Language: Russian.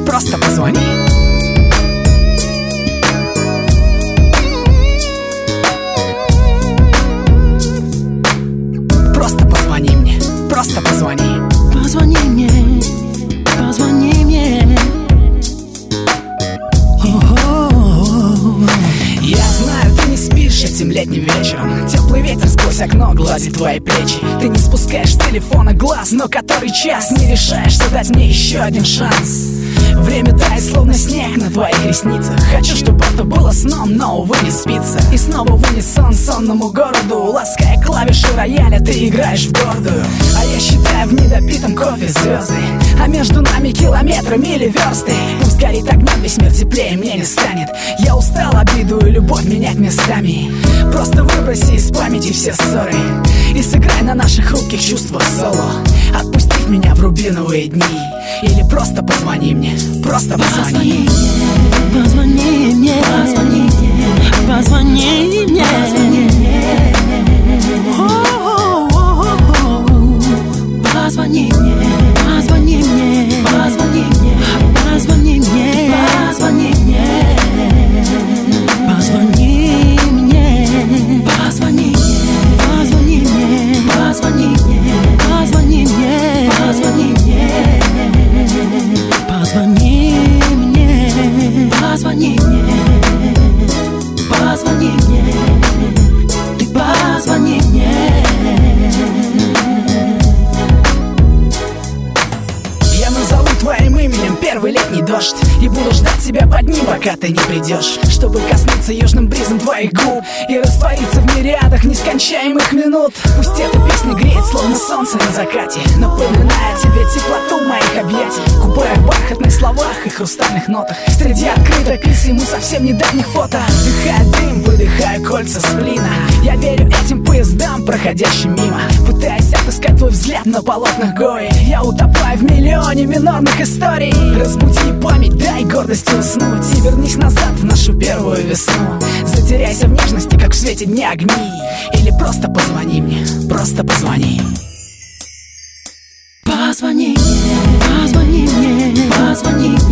просто позвони. Просто позвони мне, просто позвони. Позвони мне, позвони мне. Я знаю, ты не спишь этим летним вечером. Теплый ветер сквозь окно гладит твои плечи. Ты не спускаешь с телефона глаз, но который час не решаешься дать мне еще один шанс. Время тает, словно снег на твоих ресницах. Хочу, чтобы это было сном, но, увы, не спится. И снова в унисон сонному городу, лаская клавиши рояля, ты играешь в гордую. А я считаю в недопитом кофе звезды, а между нами километры, мили, версты. Пусть горит огнем, весь мир теплее мне не станет. Я устал обиду и любовь менять местами. Просто выброси из памяти все ссоры и сыграй на наших хрупких чувствах соло, отпустив меня в рубиновые дни. Или просто позвони мне, просто позвони. Позвони мне, позвони мне, позвони мне, позвони мне. Позвони мне, позвони мне, позвони мне, позвони мне, позвони мне, позвони мне, позвони мне, позвони мне, позвони мне, позвони мне, позвони мне, позвони мне, позвони мне, ты позвони мне. Я назову твоим именем первый летний дождь и буду ждать тебя под ним, пока ты не придешь, чтобы коснуться южным бризом твоих губ и раствориться в мириадах нескончаемых минут. Пусть эта песня греет, словно солнце на закате, напоминая тебе теплоту моих объятий, купая в бархатных словах и хрустальных нотах, среди открыток писем и совсем недавних фото. Вдыхая дым, выдыхая кольца сплина, я верю этим поездам, проходящим мимо, пытаясь отыскать твой взгляд на полотнах Гои. Я утопаю в миллионе минорных историй. Разбуди память, дай гордости уснуть и вернись назад в нашу первую весну. Затеряйся в нежности, как в свете дня огни. Или просто позвони мне, просто позвони. Позвони мне, позвони мне, позвони